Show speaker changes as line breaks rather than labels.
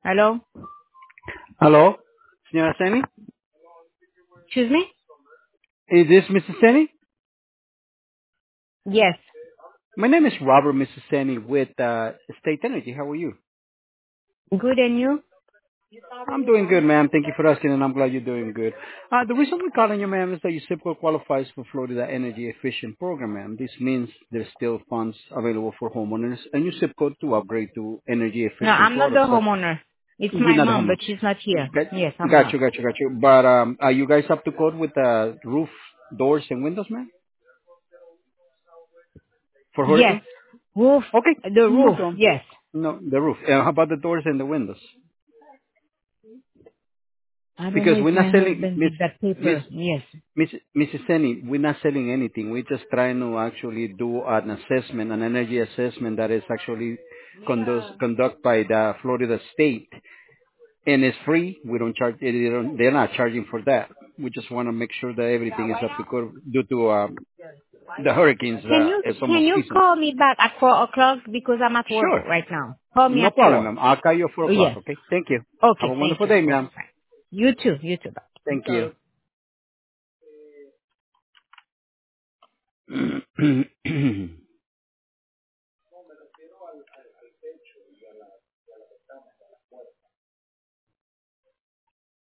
Hello?
Hello, señora Seni.
Excuse me?
Is this Mrs. Seni?
Yes.
My name is Robert, Mrs. Seni, with State Energy. How are you?
Good, and you?
I'm doing good, ma'am. Thank you for asking, and I'm glad you're doing good. The reason we're calling you, ma'am, is that your zip code qualifies for Florida Energy Efficient Program, ma'am. This means there's still funds available for homeowners and your zip code to upgrade to energy
No,
efficient
I'm not the
products.
homeowner. It's
You're
my
not a
mom,
homeowner.
but she's not here. Yes, I'm
Got
not.
you, got you, got you. But are you guys up to code with roof, doors, and windows, ma'am, for
Yes.
hurricanes?
Roof,
Okay,
the
no
roof,
problem.
yes.
No, the roof. How about the doors and the windows?
I don't know
Because
if
we're not
my
selling,
husband did that
Miss,
paper. Yes.
Miss, Mrs. Seni, we're not selling anything. We're just trying to actually do an assessment, an energy assessment that is actually conducted by the Florida state. And it's free. We don't charge, they're not charging for that. We just want to make sure that everything is up to code due to the hurricanes,
Can
summer
you
season.
call me back at 4 o'clock because I'm at work
Sure.
right now? Call me
No
at
problem,
4.
ma'am. I'll call you at 4
Oh,
o'clock,
yes.
okay? Thank you. Have
Okay,
a
thank
wonderful
you.
day,
Okay,
ma'am.
fine. You too. You too.
Thank you.